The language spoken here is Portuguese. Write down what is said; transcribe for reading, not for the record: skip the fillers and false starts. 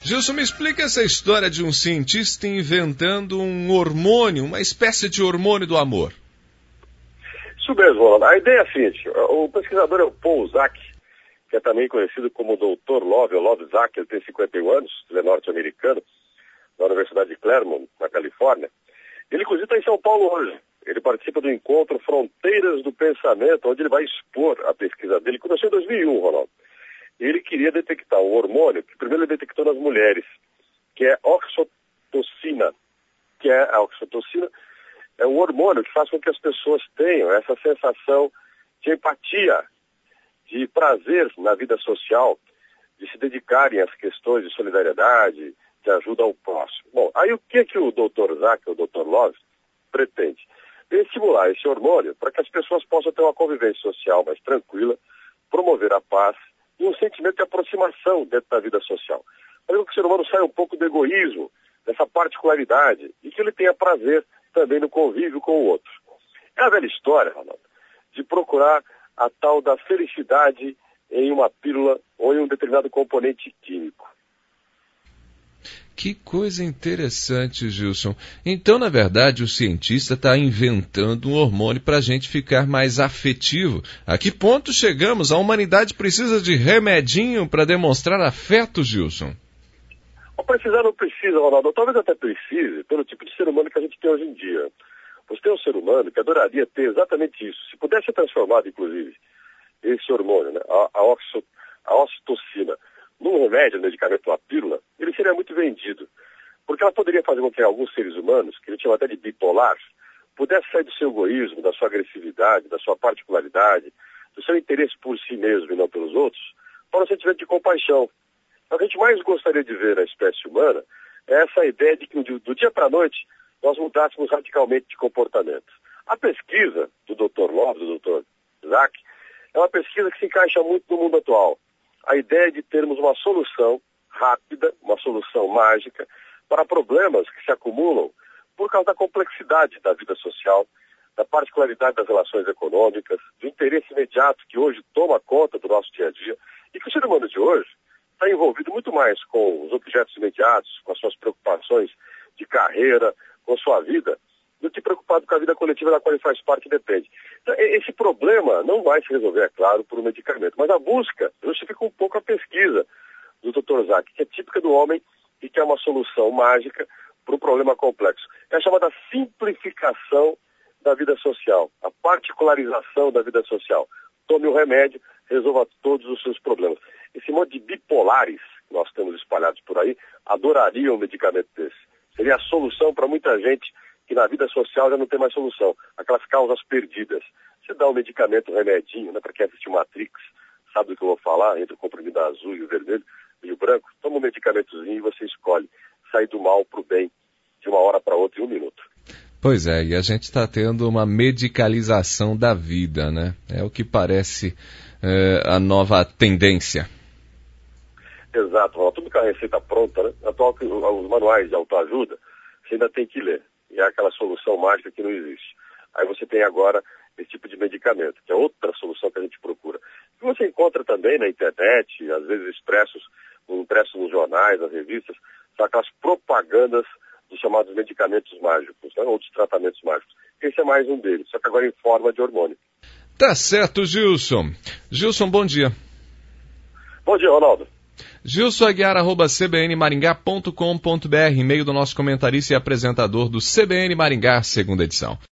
Gilson, me explica essa história de um cientista inventando um hormônio, uma espécie de hormônio do amor. Isso mesmo, Ronaldo. A ideia é a seguinte, o pesquisador é o Paul Zak, que é também conhecido como Dr. Love, ou Love Zak, ele tem 51 anos, ele é norte-americano, na Universidade de Claremont, na Califórnia. Ele, inclusive, está em São Paulo hoje. Ele participa do encontro Fronteiras do Pensamento, onde ele vai expor a pesquisa dele. Começou em 2001, Ronaldo. Ele queria detectar um hormônio que primeiro ele detectou nas mulheres, que é oxitocina. A oxitocina é um hormônio que faz com que as pessoas tenham essa sensação de empatia, de prazer na vida social, de se dedicarem às questões de solidariedade, de ajuda ao próximo. Bom, aí o que o Dr. Zak, o Dr. Love, pretende? Estimular esse hormônio para que as pessoas possam ter uma convivência social mais tranquila, promover a paz e um sentimento de aproximação dentro da vida social. Para que o ser humano saia um pouco do egoísmo, dessa particularidade, e que ele tenha prazer também no convívio com o outro. É a velha história, Ronaldo, de procurar a tal da felicidade em uma pílula ou em um determinado componente químico. Que coisa interessante, Gilson. Então, na verdade, o cientista está inventando um hormônio para a gente ficar mais afetivo. A que ponto chegamos? A humanidade precisa de remedinho para demonstrar afeto, Gilson? Precisar não precisa, Ronaldo. Talvez até precise, pelo tipo de ser humano que a gente tem hoje em dia. Você tem um ser humano que adoraria ter exatamente isso. Se pudesse ser transformado, inclusive, esse hormônio, né, a ocitocina, num remédio, no medicamento, uma pílula, ele seria muito vendido. Porque ela poderia fazer com que alguns seres humanos, que a gente chama até de bipolares, pudessem sair do seu egoísmo, da sua agressividade, da sua particularidade, do seu interesse por si mesmo e não pelos outros, para um sentimento de compaixão. O que a gente mais gostaria de ver na espécie humana é essa ideia de que do dia para a noite nós mudássemos radicalmente de comportamento. A pesquisa do Dr. Love, do Dr. Zak, é uma pesquisa que se encaixa muito no mundo atual. A ideia de termos uma solução rápida, uma solução mágica, para problemas que se acumulam por causa da complexidade da vida social, da particularidade das relações econômicas, do interesse imediato que hoje toma conta do nosso dia a dia, e que o ser humano de hoje está envolvido muito mais com os objetos imediatos, com as suas preocupações de carreira, com sua vida, do que preocupado com a vida coletiva da qual ele faz parte e depende. Então, esse problema não vai se resolver, é claro, por um medicamento, mas a busca justifica um pouco a pesquisa do Dr. Zak, que é típica do homem e que é uma solução mágica para um problema complexo. É a chamada simplificação da vida social, a particularização da vida social. Tome o remédio, resolva todos os seus problemas. Esse monte de bipolares que nós temos espalhados por aí adorariam um medicamento desse. Seria a solução para muita gente que na vida social já não tem mais solução. Aquelas causas perdidas. Você dá um medicamento, um remedinho, né, para quem assistiu Matrix, sabe do que eu vou falar, entre o comprimido azul e o vermelho e o branco, toma um medicamentozinho e você escolhe sair do mal para o bem de uma hora para outra em 1 minuto. Pois é, e a gente está tendo uma medicalização da vida, né? É o que parece a nova tendência. Exato, tudo com a receita pronta, né? Atual que os manuais de autoajuda, você ainda tem que ler. E é aquela solução mágica que não existe. Aí você tem agora esse tipo de medicamento, que é outra solução que a gente procura. Que você encontra também na internet, às vezes impressos nos jornais, nas revistas, são aquelas propagandas dos chamados medicamentos mágicos, né? Ou dos tratamentos mágicos. Esse é mais um deles, só que agora em forma de hormônio. Tá certo, Gilson. Gilson, bom dia. Bom dia, Ronaldo. gilsoaguiar@cbnmaringá.com.br, e-mail do nosso comentarista e apresentador do CBN Maringá, segunda edição.